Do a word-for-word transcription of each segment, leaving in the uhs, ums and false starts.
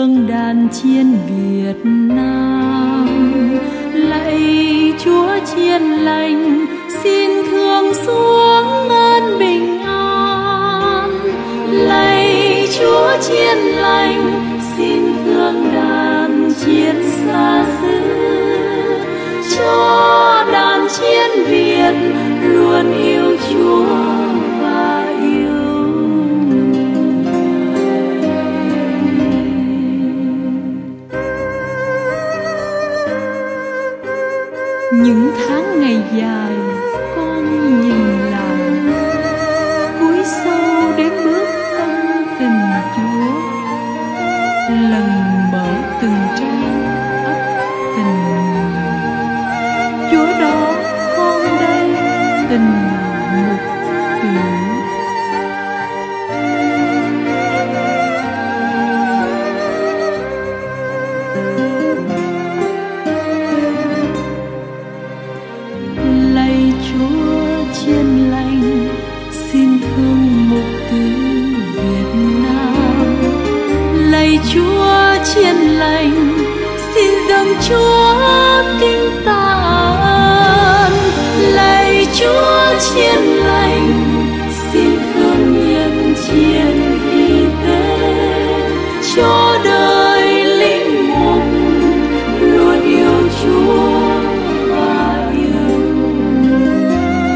thương đàn chiên Việt Nam. Lạy Chúa chiên lành, xin thương xuống an bình an. Lạy Chúa chiên lành, xin thương đàn chiên xa xứ, cho đàn chiên Việt luôn yêu Chúa và yêu người. Những tháng ngày dài con nhìn lại, cúi sâu đến bước ân tình Chúa. Lần mở từng trang ấp tình người, Chúa đó con đây tình mục tiểu. Lạy Chúa chiên lành, xin thương mục tử Việt Nam. Lạy Chúa chiên lành, xin dâng Chúa kính tạ ơn. Lạy Chúa chiên lành, xin thương nhân chiên y tế, cho đời linh mục luôn yêu Chúa và yêu người.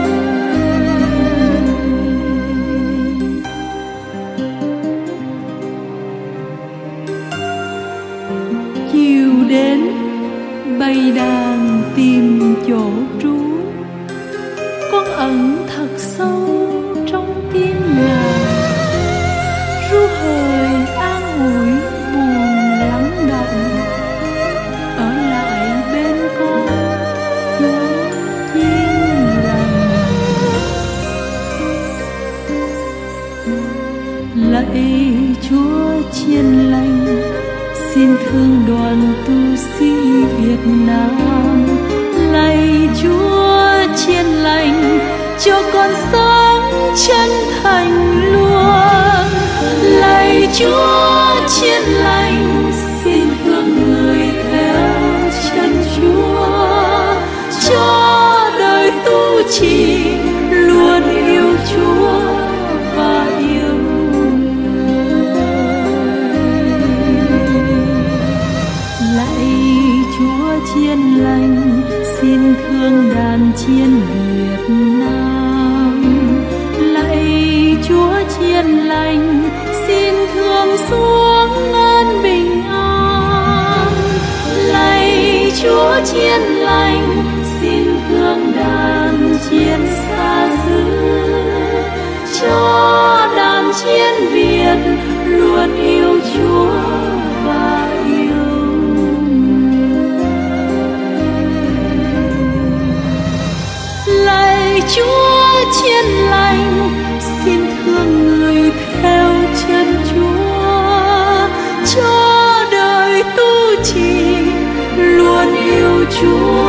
Chiều đến bầy đàn tìm chỗ trú, con ẩn thật sâu trong tim Ngài. Ru hời an ủi buồn lắng động, ở lại bên con Chúa chiên lành. Lạy Chúa chiên lành, xin thương đoàn tu sĩ Việt Nam. Lạy Chúa chiên lành, cho con sống chân thành luôn. Lạy Chúa chiên lành, xin thương người theo chân Chúa, cho đời tu trì luôn yêu Chúa và yêu người. Lạy Chúa chiên lành, xin thương đàn chiên Việt Nam. Lạy Chúa chiên lành, xin thương xuống an bình an. Lạy Chúa chiên lành, xin thương đàn chiên xa xứ, cho đàn chiên Việt luôn yêu Chúa và yêu người. Lạy Chúa chiên lành, xin thương người theo chân Chúa, cho đời tu trì luôn yêu Chúa